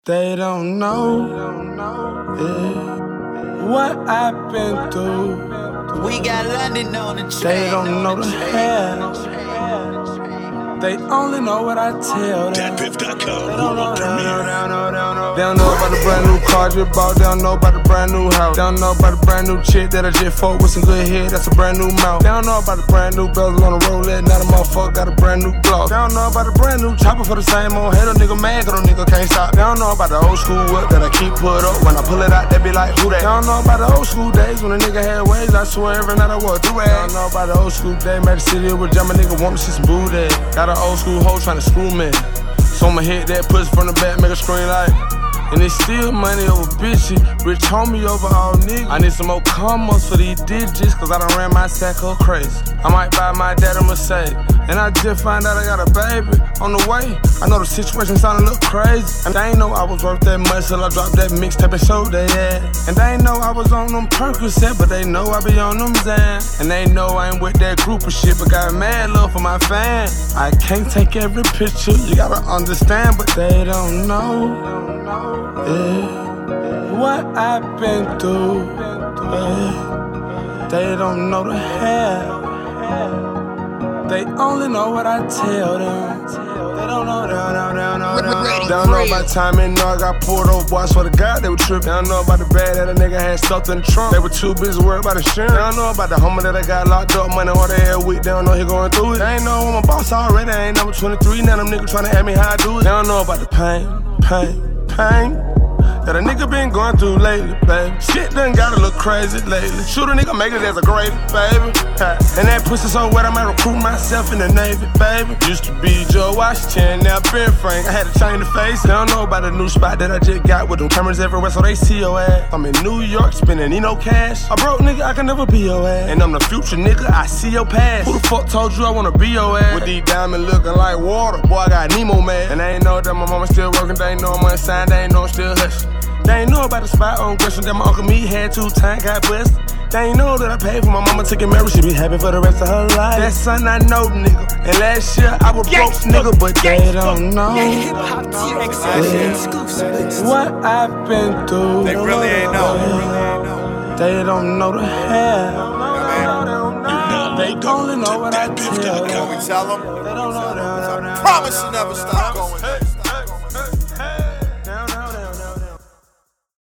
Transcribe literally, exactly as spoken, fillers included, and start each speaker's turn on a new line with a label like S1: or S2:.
S1: They don't know, yeah, what I've been through.
S2: We got London on the train.
S1: They don't know the hell. They only know what I tell them.
S3: Dat Piff dot com.
S1: They don't know, they don't know, they don't know, they don't know. They don't know about the brand new car just bought. They don't know about the brand new house. They don't know about the brand new chick that I just fucked with some good head. That's a brand new mouth. They don't know about the brand new bezel on the Rolex. Now the motherfucker got a brand new gloss. They don't know about the brand new chopper for the same old head. A nigga mad cause a nigga can't stop. They don't know about the old school whip that I keep put up. When I pull it out, they be like, who that? They don't know about the old school days when a nigga had waves. I swear every night I walk through it. They don't know about the old school day. Magic City with jam, a nigga want to see some booty. Got an old school hoe trying to screw me. So I'ma hit that pussy from the back, make a scream like. And it's still money over bitches. Rich homie over all niggas. I need some more commas for these digits, cause I done ran my sack up crazy. I might buy my dad a Mercedes. And I just find out I got a baby on the way. I know the situation sounding a little crazy. And they ain't know I was worth that much till I dropped that mixtape and showed they ass. And they ain't know I was on them Percocet, but they know I be on them Zan. And they know I ain't with that group of shit, but got mad love for my fans. I can't take every picture, you gotta understand, but they don't know. Yeah, what I've been through, yeah. They don't know the hell. They only know what I tell them. They don't know, they don't know, they don't know, they don't know. They don't know about time and know I got pulled over, boy, I swear to God they were tripping. They don't know about the bag that a nigga had stuffed in the trunk. They were too busy worried about insurance. They don't know about the homie that I got locked up, money all the hell week. They don't know he going through it. They ain't know I'm a boss already, I ain't number twenty-three. Now them niggas tryna ask me how I do it. They don't know about the pain, pain, pain that a nigga been going through lately, baby. Shit done got a little crazy lately. Shoot a nigga, make it as a gravy, baby. Ha. And that pussy so wet, I might recruit myself in the Navy, baby. Used to be Joe Washington, now Ben Frank. I had to change the face. They don't know about the new spot that I just got with them cameras everywhere, so they see your ass. I'm in New York, spending need no cash. A broke nigga, I can never be your ass. And I'm the future nigga, I see your past. Who the fuck told you I wanna be your ass? With these diamonds looking like water, boy, I got Nemo mad. And they ain't know that my mama still working, they ain't know I'm unsigned, they ain't know I'm still hustling. They ain't know about the spot on Gresham that my Uncle Me had two times, got blessed. They ain't know that I paid for my mama to get married, she be happy for the rest of her life. That son I know, nigga. And last year I was broke, nigga, but they don't know. Yeah, what I've been through.
S4: They really ain't know.
S1: They don't know the hell. They only know what I tell them.
S4: When we tell them,
S1: They don't know, they don't know, they don't know.
S4: promise you never stop going.